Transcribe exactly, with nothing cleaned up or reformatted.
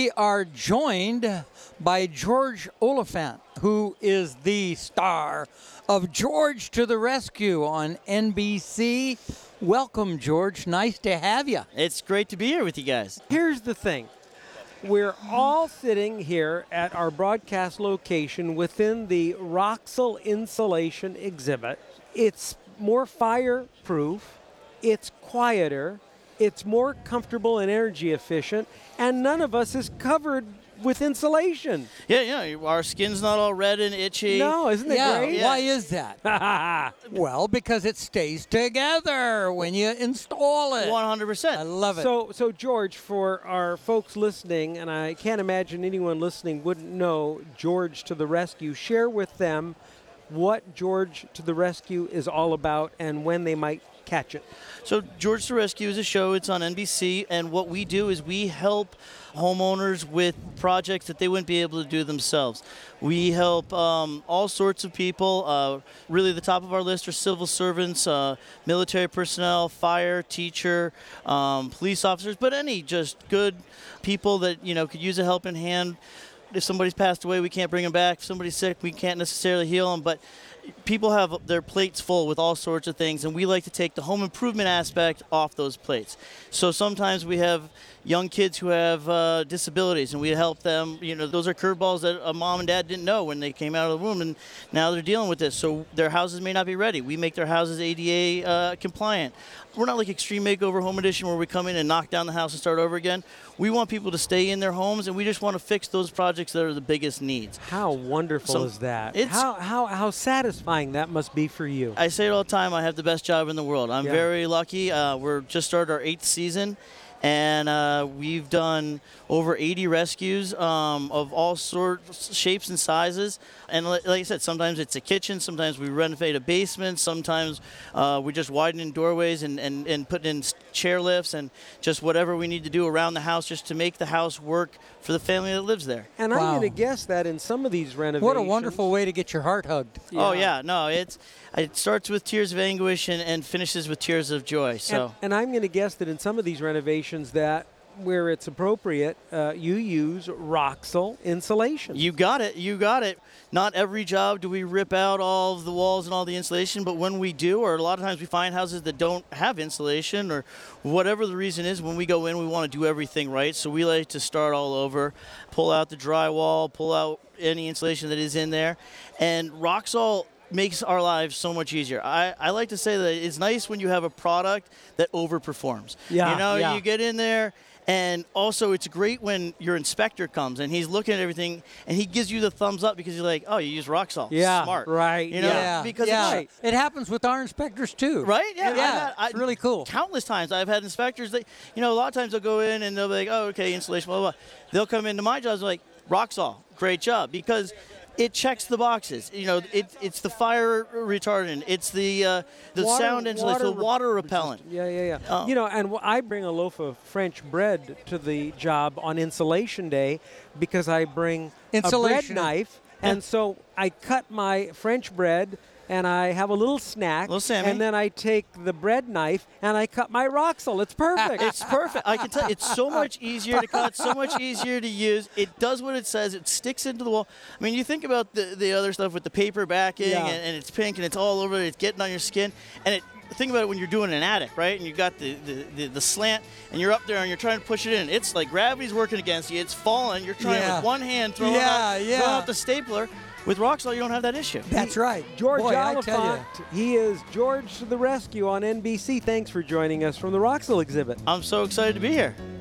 we are joined by George Oliphant, who is the star of George to the Rescue on N B C. Welcome, George. Nice to have you. It's great to be here with you guys. Here's the thing. We're all sitting here at our broadcast location within the Roxel Insulation exhibit. It's more fireproof, it's quieter, it's more comfortable and energy efficient, and none of us is covered with insulation. Yeah, yeah. Our skin's not all red and itchy. No, isn't it Yeah, great? why is that? Well, because it stays together when you install it. one hundred percent. I love it. So, so George, for our folks listening, and I can't imagine anyone listening wouldn't know George to the Rescue, share with them what George to the Rescue is all about and when they might catch it. So George to the Rescue is a show. It's on N B C, and what we do is we help homeowners with projects that they wouldn't be able to do themselves. We help um, all sorts of people. Uh, really, the top of our list are civil servants, uh, military personnel, fire, teacher, um, police officers, but any just good people that, you know, could use a helping hand. If somebody's passed away, we can't bring them back. If somebody's sick, we can't necessarily heal them. But people have their plates full with all sorts of things, and we like to take the home improvement aspect off those plates. So sometimes we have young kids who have uh, disabilities, and we help them. You know, those are curveballs that a mom and dad didn't know when they came out of the womb, and now they're dealing with this. So their houses may not be ready. We make their houses A D A uh, compliant. We're not like Extreme Makeover Home Edition where we come in and knock down the house and start over again. We want people to stay in their homes, and we just want to fix those projects that are the biggest needs. How wonderful So is that? it's- How, how, how satisfying that must be for you. I say it all the time, I have the best job in the world. I'm Yeah. very lucky. Uh, we're just started our eighth season, and uh, we've done over eighty rescues um, of all sorts, shapes and sizes. And li- like I said, sometimes it's a kitchen, sometimes we renovate a basement, sometimes uh, we just widen in doorways and, and, and put in s- chair lifts and just whatever we need to do around the house just to make the house work for the family that lives there. And I'm Wow. going to guess that in some of these renovations. What a wonderful way to get your heart hugged. Oh, yeah, no, it's it starts with tears of anguish and, and finishes with tears of joy. So. And, and I'm going to guess that in some of these renovations that where it's appropriate, uh, you use Roxel insulation. You got it. You got it. Not every job do we rip out all of the walls and all the insulation, but when we do, or a lot of times we find houses that don't have insulation or whatever the reason is, when we go in, we want to do everything right. So we like to start all over, pull out the drywall, pull out any insulation that is in there. And Roxol makes our lives so much easier. I, I like to say that it's nice when you have a product that overperforms. Yeah, You know, yeah. you get in there, and also it's great when your inspector comes and he's looking at everything and he gives you the thumbs up because you're like, oh, you use Roxol. Yeah, Smart. right, You know, Yeah, because yeah. it's It happens with our inspectors, too. right? Yeah, I've Yeah, had- I- it's really cool. Countless times I've had inspectors that, you know, a lot of times they'll go in and they'll be like, oh, okay, insulation, blah, blah, blah. They'll come into my jobs like, Roxol, great job, because it checks the boxes. You know, it, it's the fire retardant, it's the uh, the Water- sound insulation, the water water re- repellent. Yeah, yeah, yeah. Oh. You know, and wh- I bring a loaf of French bread to the job on insulation day because I bring a Insulation. bread knife, and so I cut my French bread and I have a little snack, Little Sammy. and then I take the bread knife and I cut my Roxel. It's perfect. It's perfect. I can tell it's so much easier to cut, so much easier to use. It does what it says. It sticks into the wall. I mean, you think about the, the other stuff with the paper backing Yeah. and, and it's pink and it's all over. It's getting on your skin. And it think about it when you're doing an attic, right? And you got the, the, the, the slant and you're up there and you're trying to push it in. It's like gravity's working against you. It's falling. You're trying Yeah. with one hand throwing, Yeah, out, yeah. throwing out the stapler. With Roxol, you don't have that issue. That's right. George Boy, I tell you. Oliphant, he is George to the Rescue on N B C. Thanks for joining us from the Roxel exhibit. I'm so excited to be here.